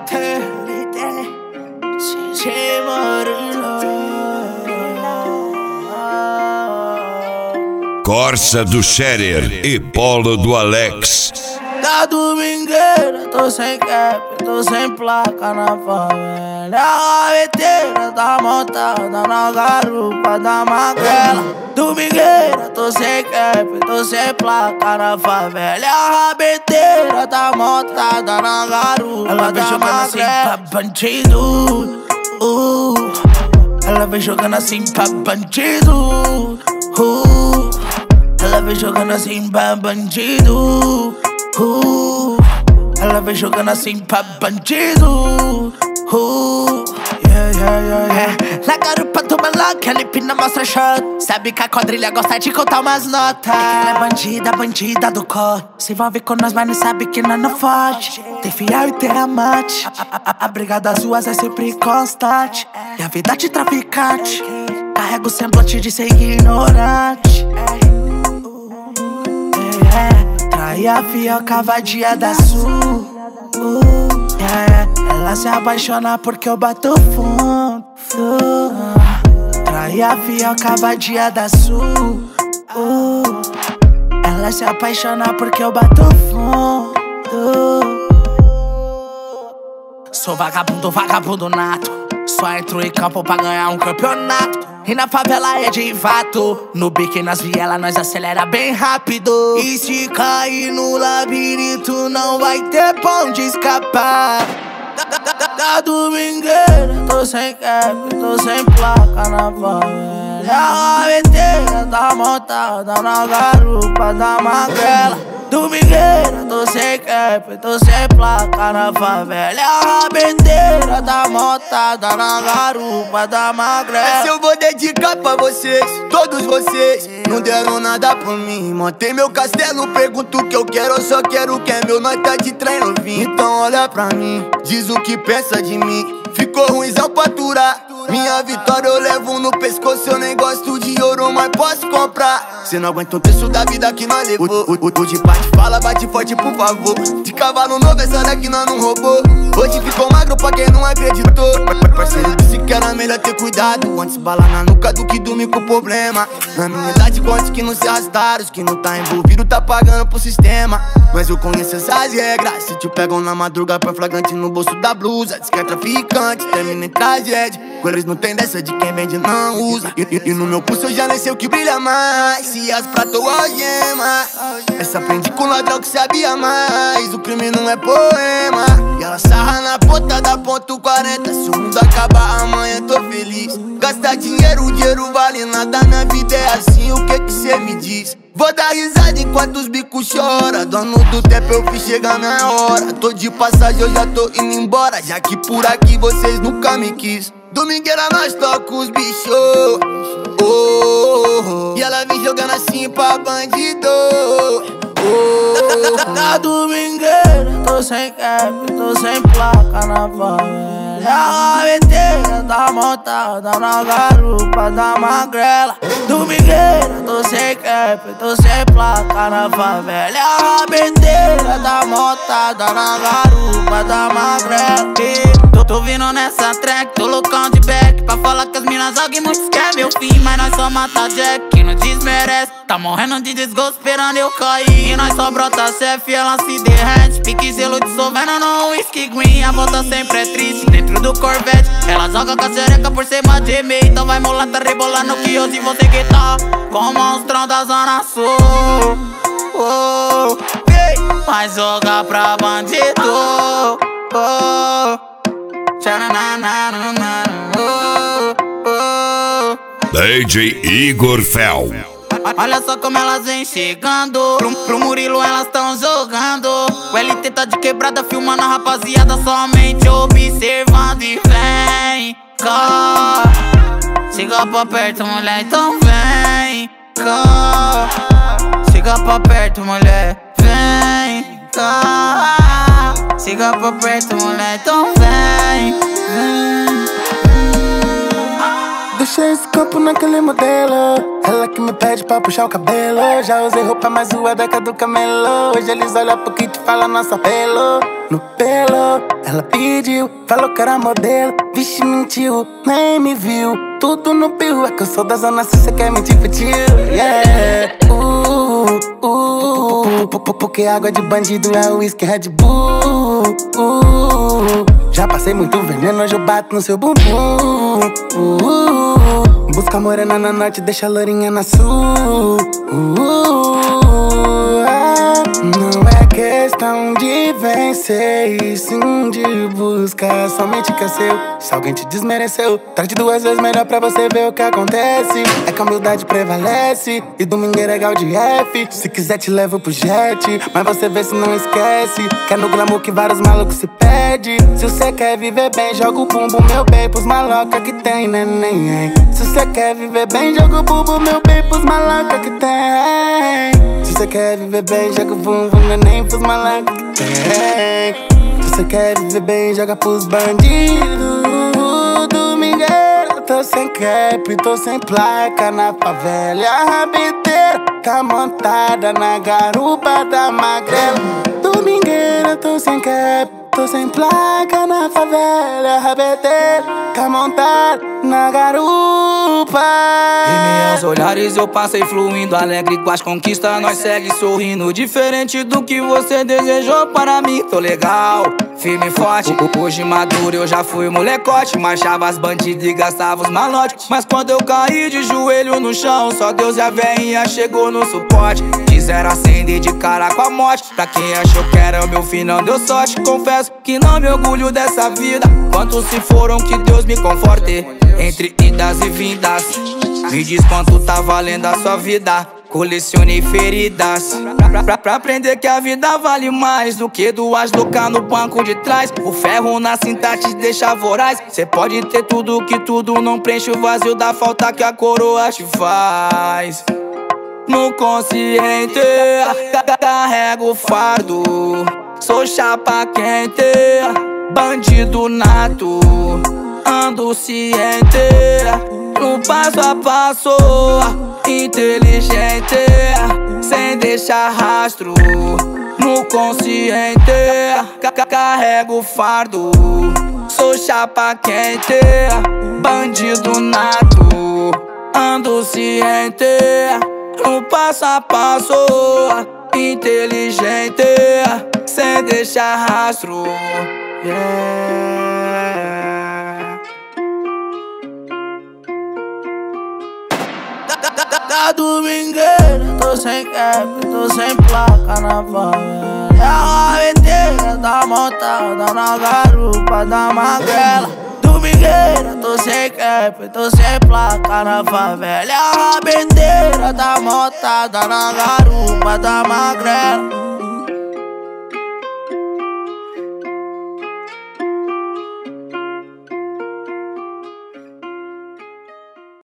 Corsa do Scherer e Polo do Alex. Da domingueira, tô sem cap, tô sem placa na favela. A gaveteira tá montada na garupa da magrela. Domingueira, tô sem cap, tô sem placa na favela. A rabeteira tá montada na garupa ela da magrela. Assim pra bandido, ela vem jogando assim pra bandido, ela vem jogando assim pra bandido, ela vem jogando assim pra bandido, Na garupa do Maloc, ela empina, mostra shot. Sabe que a quadrilha gosta de contar umas notas. Ela é bandida, bandida do cor. Se envolve com nós, mas não sabe que nós não foge. Tem fiel e tem amante. A briga das ruas é sempre constante. E a vida de traficante carrega o semblante de ser ignorante. Trai a fioca vadia da sul. Ela se apaixona porque eu bato fundo. Trai a fioca vadia da sul. Ela se apaixona porque eu bato fundo. Sou vagabundo, vagabundo nato. Só entro em campo pra ganhar um campeonato. E na favela é de fato. No bico e nas vielas nós acelera bem rápido. E se cair no labirinto não vai ter pra onde escapar. Da domingueira, tô sem cap, tô sem placa na favela. A gaveteira tá montada na garupa da magrela. Domingueira, tô sem cap, tô sem placa na favela. A rabeteira tá montada na garupa da magrela. Essa eu vou dedicar pra vocês, todos vocês. Não deram nada por mim, montei meu castelo. Pergunto o que eu quero, eu só quero o que é meu. Nós tá de treino vim, então olha pra mim. Diz o que pensa de mim, ficou ruimzão pra aturar. Minha vitória eu levo no pescoço. Eu nem gosto de ouro, mas posso comprar. Cê não aguenta um terço da vida que nós levou. O de bate fala, bate forte por favor. De cavalo novo, essa daqui nós não roubou. Hoje ficou magro pra quem não acreditou. Parceiro disse que era melhor ter cuidado. Antes bala na nuca do que dormir com problema. Na minha idade, quantos que não se arrastaram. Os que não tá envolvido tá pagando pro sistema. Mas eu conheço essas regras. Se te pegam na madruga, põe flagrante no bolso da blusa. Diz que é traficante, termina em tragédia. Com eles não tem dessa de quem vende não usa. E no meu pulso eu já nem sei o que brilha mais. Se as prata ou algema. Essa aprendi com ladrão que sabia mais. O crime não é poema. E ela sarra na ponta da ponto 40. Se o mundo acabar amanhã tô feliz. Gastar dinheiro, o dinheiro vale nada. Na vida é assim, o que cê me diz? Vou dar risada enquanto os bicos choram. Dono do tempo eu fiz chegar minha hora. Tô de passagem, eu já tô indo embora. Já que por aqui vocês nunca me quis. Domingueira nós toca os bichos. E ela vem jogando assim pra bandido. Da domingueira, tô sem cap, tô sem placa na favela. A gaveteira tá montada na garupa da magrela. Domingueira, tô sem cap, tô sem placa na favela. A rabeteira tá montada na garupa da magrela. Tô vindo nessa track, tô loucão de back. Pra falar que as minas alguém muitos quer meu fim. Mas nós só mata Jack, que não desmerece. Tá morrendo de desgosto esperando eu cair. E nós só brota CF, ela se derrete. Pique gelo dissolvendo no whisky green. A volta sempre é triste, dentro do Corvette. Ela joga com a xereca por cima de mim. Então vai mulata rebolando que hoje você que tá com o monstrão da Zona Sul. Vai jogar pra bandido. DJ Igor Fel. Olha só como elas vêm chegando. Pro Murilo elas tão jogando. O LT tá de quebrada filmando a rapaziada, somente observando. E vem cá, chega pra perto, mulher, então vem cá. Chega pra perto, mulher, vem cá. Chega pra perto, mulher, então vem. Deixei esse corpo naquele modelo. Ela que me pede pra puxar o cabelo. Já usei roupa mais zoada que a do camelo. Hoje eles olham pro que te fala nosso apelo. no pelo. Ela pediu, falou que era modelo. Vixe, mentiu, nem me viu. Tudo no pio, é que eu sou da zona sul, cê quer mentir pro tio, yeah. Porque água de bandido é uísque Red Bull. Já passei muito veneno, hoje eu bato no seu bumbum. Busca morena na norte, deixa a lourinha na sul. Não é questão de vencer, e sim de buscar somente o que é seu. Se alguém te desmereceu, trate 2 vezes melhor pra você ver o que acontece. É que a humildade prevalece e domingueiro é gal de F. Se quiser te levo pro jet, mas você vê se não esquece que é no glamour que vários malucos se perde. Se você quer viver bem, joga o bumbum, meu bem, pros maloca que tem neném. Se você quer viver bem, joga o bumbum, meu bem, pros maloca que tem. Se você quer viver bem, joga o bumbum, neném, pros malacos que tem. Se você quer viver bem, joga pros bandidos. Domingueira, tô sem cap, tô sem placa na favela. A rabiteira tá montada na garupa da magrela. Domingueira, tô sem cap, tô sem placa na favela. A rabiteira tá montada na garupa. Em meus olhares eu passei fluindo, alegre com as conquistas. Nós segue sorrindo, diferente do que você desejou para mim. Tô legal, firme e forte. Hoje maduro eu já fui molecote. Marchava as bandidas e gastava os malotes. Mas quando eu caí de joelho no chão, só Deus e a veinha chegou no suporte. Quiseram acender de cara com a morte. Pra quem achou que era o meu fim, não deu sorte. Confesso que não me orgulho dessa vida. Quantos se foram, que Deus me conforte. Entre idas e vindas, me diz quanto tá valendo a sua vida. Colecionei feridas pra aprender que a vida vale mais do que 2 loucas no banco de trás. O ferro na cinta te deixa voraz. Cê pode ter tudo que tudo não preenche o vazio da falta que a coroa te faz. No consciente, carrego o fardo. Sou chapa quente, bandido nato. Ando ciente, no passo a passo, inteligente, sem deixar rastro. No consciente, carrego o fardo. Sou chapa quente, bandido nato. Ando ciente, no passo a passo, inteligente, sem deixar rastro, yeah. Da domingueira, tô sem cap, tô sem placa na favela. A rabiteira tá montada na garupa da magrela. Domingueira, tô sem cap, tô sem placa na favela. A rabiteira tá montada na garupa da magrela.